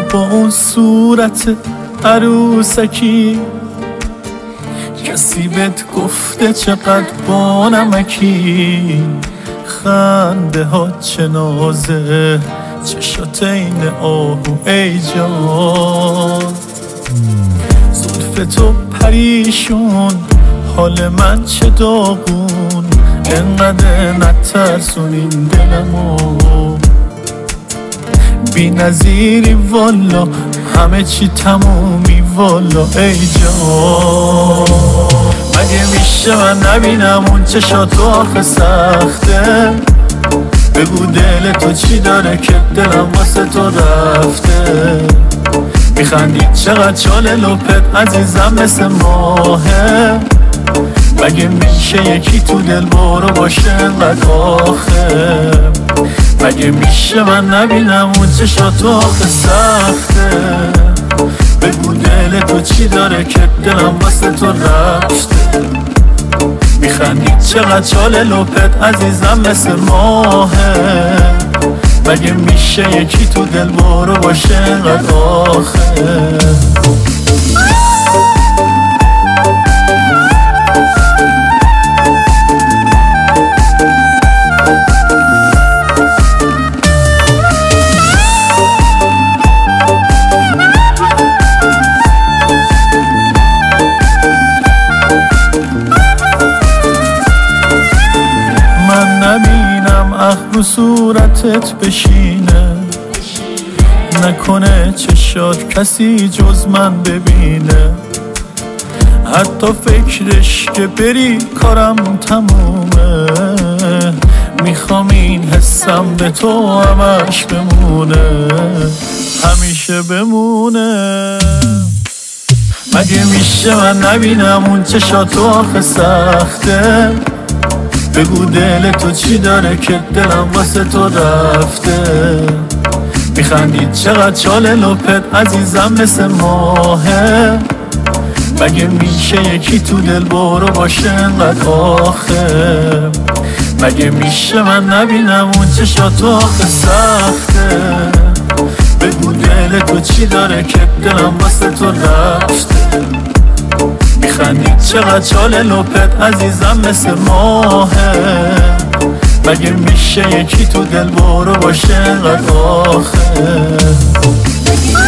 با اون صورت عروسکی، کسی بهت گفته چقدر با نمکی؟ خنده ها چه نازه، چشات این آهو ای جان، زلف تو پریشون، حال من چه داغون، انقدر نترسون این دلمو، بی نظیری والا، همه چی تمومی والا ای جان. مگه میشه من نبینم اون چشاتو آخه سخته؟ بگو دل تو چی داره که دلم واسه تو رفته؟ میخندی چقدر چاله لپت عزیزم مثل ماهه، مگه میشه یکی تو دل برو باشه انقدر آخه؟ مگه میشه من نبینم اون چشاتو آخه سخته؟ بگو دل تو چی داره که دلم واسه تو رفته؟ میخندی چقدر چاله لپت عزیزم مثل ماهه، مگه میشه یکی تو دل برو باشه انقدر آخه؟ نبینم رو صورتت بشینه، نکنه چشات کسی جز من ببینه، حتی فکرش که بری کارم تمومه، میخوام این حسم به تو همش بمونه، همیشه بمونه. مگه میشه من نبینم اون چشاتو آخه سخته؟ بگو دل تو چی داره که دلم واسه تو رفته؟ میخندی چقدر چاله لپت عزیزم مثل ماهه، مگه میشه یکی تو دل برو باشه انقدر آخه؟ مگه میشه من نبینم اون چشاتو آخه سخته؟ بگو دل تو چی داره که دلم واسه تو رفته؟ میخندی چقدر چاله لپت عزیزم مثل ماهه، مگه میشه یکی تو دل برو باشه انقدر آخه؟